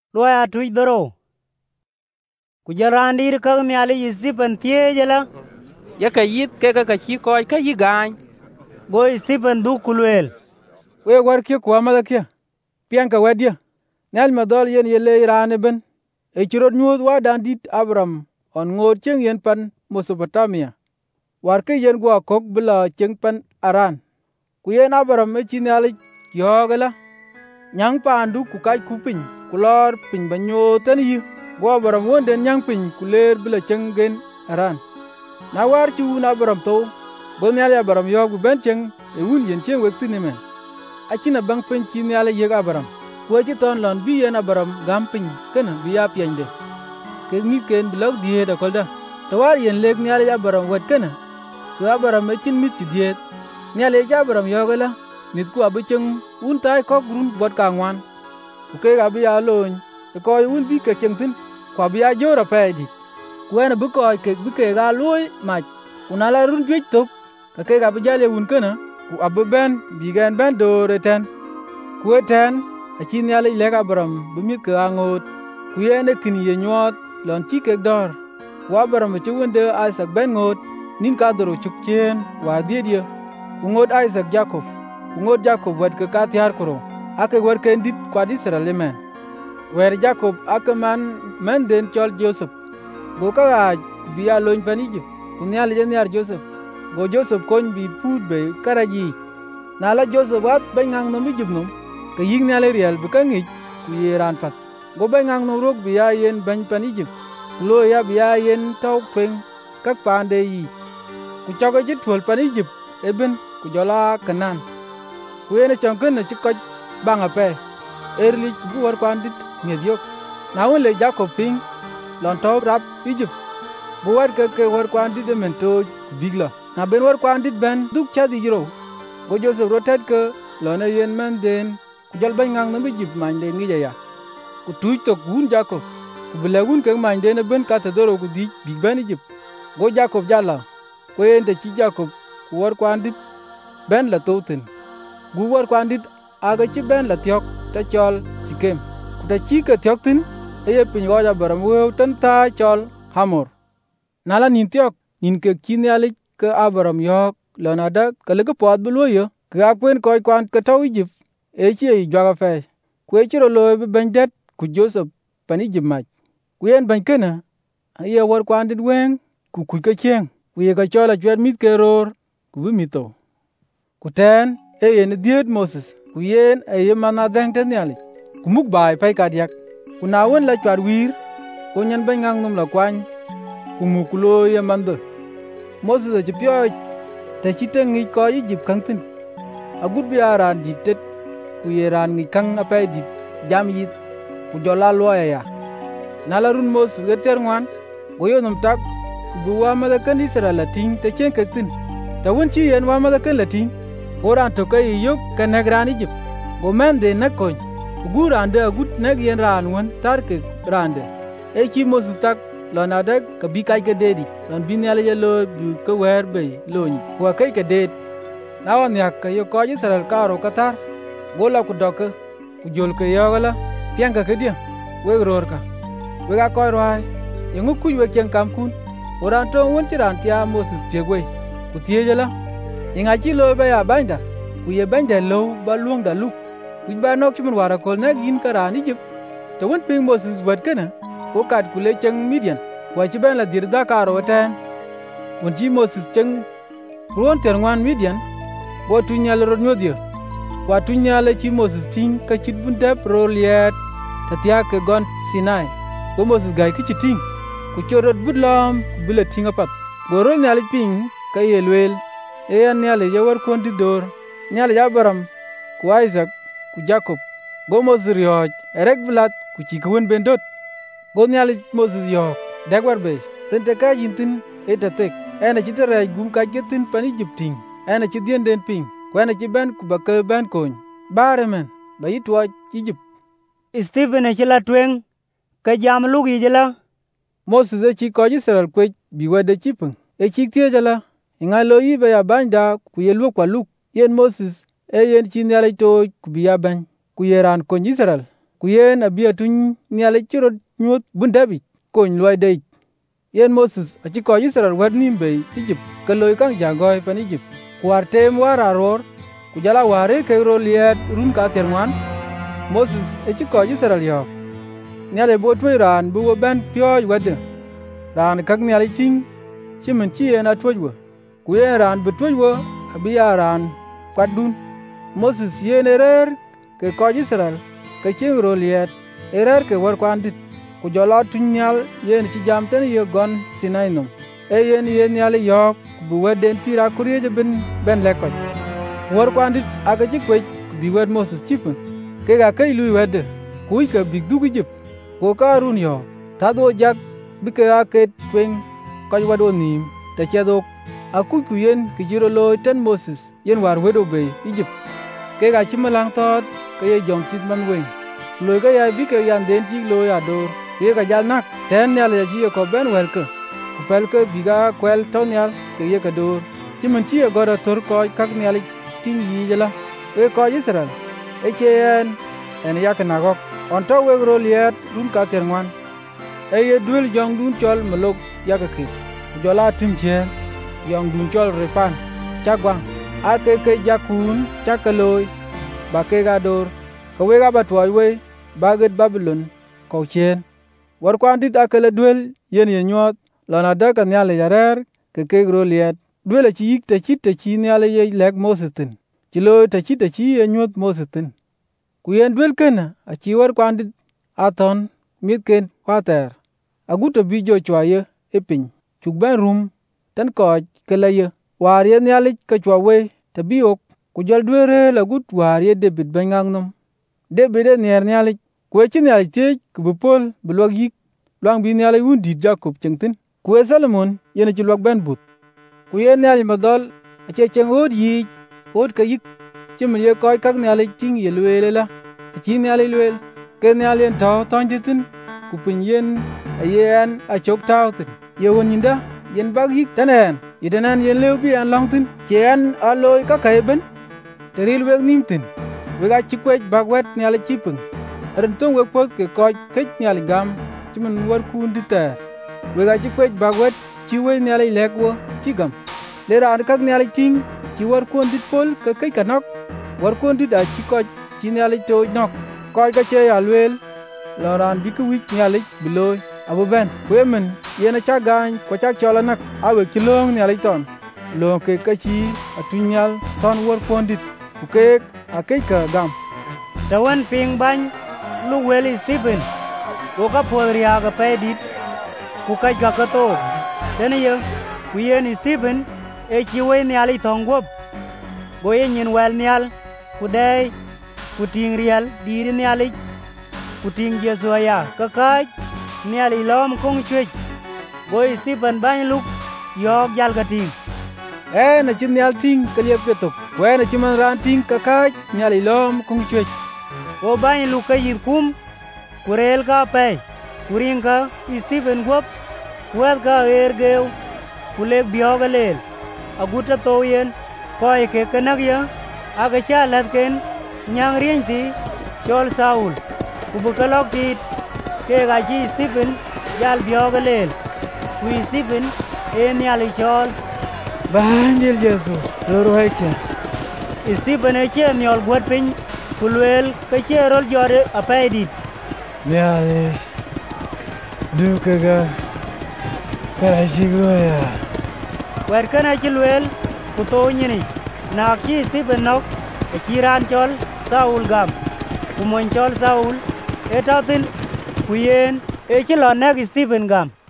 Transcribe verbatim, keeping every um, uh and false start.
Lo ya tuj doro. Ku jarandi ka mi ali Stephen tie jela. Ya ka yit ke ka ka chi ko ka yi gan. Go Stephen du kulwel. We war ke kwa ma ke. Pian ka wadia. Nal ma dol yen yele irane ben. E chirot nyuot wa dandit Abram on ngor cheng yen pan Mesopotamia. War ke yen gwa kok bila cheng pan Aran. Ku yen Abram e chine ali yogala. Nyang pandu ku kai kupin kulor pin banyo tan yi. Gwa Abram wonden nyang pin kuler bila cheng gen Aran. Na war chu na Abram to. Bon yale Abram yog ben cheng e wun yen cheng wek tini men. Achina bang pen chine ali yeg Abram. Kwa chi ton lon bi yen Abram gam pin kana bi ya piende. Ke mi ken blog die da kolda. Tawar yen leg ni ali Abram wet kana. Ku Abram e chin mit ti die. Ni ali Abram yogala. Mit ku abucheng un tai kok run bot ka ngwan. Ku ke ga bi ya lon. E ko un bi ke cheng tin. Kwa bi ya jora pe di. Ku en bu ko ke bi ke ga loy ma. Ku na la run jwe tok. Ka ke ga bi jale un kana. Ku abu ben bi gen ben do reten. Ku eten achin yale leg Abram bi mit ke angot. Ku yen e kin ye nyot lon chi ke dor. Ku Abram chu wende Isaac ben ngot. Nin ka doro chuk chen war die die. Ku ngot Isaac Jacob. Ku ngot Jacob wet ke ka tiar kuro. Ake wer ken dit kwa Israel men. Wer Jacob ake man men den chol Joseph. Go ka ga bi ya lon pan Egypt. Ku nyal je nyar Joseph. Go Joseph kon bi put be karaji. Na la Joseph wat ben ngang no Egypt no. Ke ying nyal riel bi ka ngi ku yeran fat. Go ben ngang no rok bi ya yen ben pan Egypt. Lo ya bi ya yen taw pen kak pande yi. Ku chogo jit fol pan Egypt eben ku jola Kanan. Ku yen chonken ne chikoj bang ape. Erli ku war kwandit ngediok. Na won le Jacob ping lon taw rap Egypt. Bu war ke ke war kwandit men to bigla. Na ben war kwandit ben duk chadi jiro. Go Joseph rotet ke lon yen men den ku jol ben ngang no Egypt man de ngi ya. Ku tuj tok gun Jacob. Ku belagun ke man de ne ben ka ta doro ku di big ben Egypt. Go Jacob jala. Ko yen de chi Jacob ku war kwandit ben la toten. Gu war kwandit aga chi ben la tiok ta chol Sikem. Ku ta chi ke tiok tin eye pin go ja Abram wo tan ta chol Hamor. Nala nin tiok nin ke kin yali ke Abram yok lonada ke le ke pot bu lo yo. Ke akwen ko kwan ke taw Egypt e chi e jwa fe. Ku e chiro lo be bendet ku Joseph pan Egypt mach. Ku yen ban kana eye war kwandit wen ku ku ke cheng. Ku ye ka chola chwet mit ke ror ku bi mito. Ku ten e yen diet Moses ku yen e ye mana deng ten yali. Ku muk bai pai ka diak. Ku na won la chwat wir ko nyen ben ngang num la kwan. Ku muk lo ye mande. Moses e pyo te chite ngi ko Egypt kang tin. Agut bi aran ditet ku ye ran ngi kang apai dit jam yit ku jola lo ya. Na la run Moses e ter ngwan go yo num tak ku bu wa ma kan Israel latin te chen kak tin. Ta won chi yen wa ma kan latin. Goran to kay yok kan negran Egypt. Go men de nakoy. Ku rande agut neg yen ran won tar ke rande. E chi Moses tak lon adak ka bi kai ke dedi. Lon bin yale yelo bi ka wer be loni. Wa kai ke ded. Na wan yak ka yo ko Israel karo katar. Go la ku dok ku jol ke yogala. Pian ka ke dia. We ror ka. We ga koy roi. Yengu ku we chen kam kun. Oran to won ti ran tia Moses pegwe. Ku tie jela. Inga chi lo be ya banda. Ku ye banda lo ba luong da lu. Ku ba nok chimun wara kol na gin karan Egypt. To won ping Moses wat kana. Ko kat ku le cheng Midian. Wa chi ben la dir da karo ten. Won chi Moses cheng ruon ter ngwan Midian. Go tunyal ro nyodia. Wa tunyal chi Moses ting ka chit bun tep ro liet. Tatia ke gon Sinai. Go Moses gai ki chiting. Ku chorot budlam ku bile tinga pat. Go ro nyal ping ka yelwel. E yan nyale ye war kondi dor. Nyale Abram ku Isaac ku Jacob. Go Moses rioj erek vlat ku chi kwen bendot. Go nyale Moses yo dagwar be. Tente ka yintin etatek. Ena chitere gum ka getin pan Egypting. Ena chidien den ping. Ku ena chiben ku bakke ben kony. Bare men ba yitwa Egypt. Stephen e chila tweng ka jam lugi jela. Moses e chi ko Israel kwe bi wede chipeng. E chi tie jela. Inga lo yi be ya banda ku ye lu kwa lu. Yen Moses e yen chi nyale to ku bi ya ban. Ku yeran ko Israel. ku yen abi atuny nial chirot nyuot bundabi kony loy dei yen Moses achi ko Israel wad nimbe Egypt ke loy kang jagoy pan Egypt war tem war aror ku jala ware ke ro liet run ka terwan Moses achi ko Israel yo nial bo twe ran bu ben pyo wad ran kak nial ting chimen chi en atwojwo ku yen ran betwojwo abi ran kwadun Moses yen erer ke ko Israel ke ching ro liet erer ke war kwandit ku jola tunyal yen ci jam ten ye gon Sinai num e yen yen yal yok bu weden pira kuriye ben ben lekoj war kwandit aga ci kwej bi wed Moses chipun ke ga kay lui wed ku ke bi dugu jip ko karun yo tado jak bi ke ake twen ko wado nim te chedo aku ku yen ki jiro lo ten Moses yen war wedo be Egypt ke ga chimalang tot ke ye jom chit man wen lo ga ya bi ke yan den ji lo ya dor ye ga jal nak ten nyal ya ji ko ben wel ke ku pel ke biga kwel ton nyal ke ye ka dor chiman chi ye gora tor ko kak nyal ting yi jala we ko Israel e chen en ya ka nagok on to we ro liet dun ka terwan e ye dul jong dun chol malok ya ka ki jola tim che yong dun chol repan chagwang ake ke jakun chakaloy ba ke ga dor ka we ga batwa we baget Babylon ko chen war kwandit akele duel yen ye nyot lona da kan yale yarer ke ke gro liet duel chi yik te chit te chi yale ye lek Moses tin chi lo te chit te chi ye nyot Moses tin ku yen duel ken a chi war kwandit aton mit ken water aguto bi jo chwa ye epin chuk ben rum tan ko kele ye war ye yale ka chwa we te bi ok ku jal duere la gut war ye David ben ngangnum David e ner yale ku chi yale te ku bepol blog yik lang bi yale wundi Jacob chengtin ku Solomon yen chi lok ben but ku yen yale madol a che cheng od yi od ka yik chimen ye koy kak yale ting ye lwele la chi yale lwel ke yale to ton ditin ku pin yen a yen a chok tawtin ye woninda yen bag yik tanen idenan yen lew bi an longtin chen aloy ka kayben teril weg nimtin wega chi kwej bagwet yale chipung ren tong we pot ke koy kech yale gam chimen war kundi ta wega chi kwej bagwet chi we yale lekwo chi gam le ran kak yale ting chi war kundi pol ke kay kanok war kundi da chi koy chi yale to nok koy ka che yalwel loran bi ku wik yale biloy abu ben kwemen yena cha gan ko cha chola nak awe ki long yale ton long ke ka chi atunyal ton war kundi ku ke akay ka gam Tawan ping bany lu wel Stephen ko ka podria ga pedit ku ka ga ka to tene ye ku yen Stephen e chi we ni ali tongop go yen yin wel nyal ku dai ku ting riel dir ni ali ku ting Jesu ya ka ka ni ali lom kong chwe go Stephen bany lu yok jal ga ting e na chin yal ting ka liep ke tok we na chiman ran ting ka ka ni ali lom kong chwe o bany lu ka yir kum kurel ka pe kurin ka Stephen gop kuat ka ergeu kulek bioga lel aguta to yen ko ke kanak ya aga cha lat ken nyang rien ti chol Saul kubukalok ti ke ga chi Stephen jal bioga lel ku Stephen en yali chol banjil Jesu loro heke Stephen e che nyol gwat pin kulwel ka che rol jore apaidit Nialis dukaga karashigoya wer kana chilwel kuto nyini na ki Stephen nok e chiran chol Saul gam kumon chol Saul etatin kuyen e chilo nek Stephen gam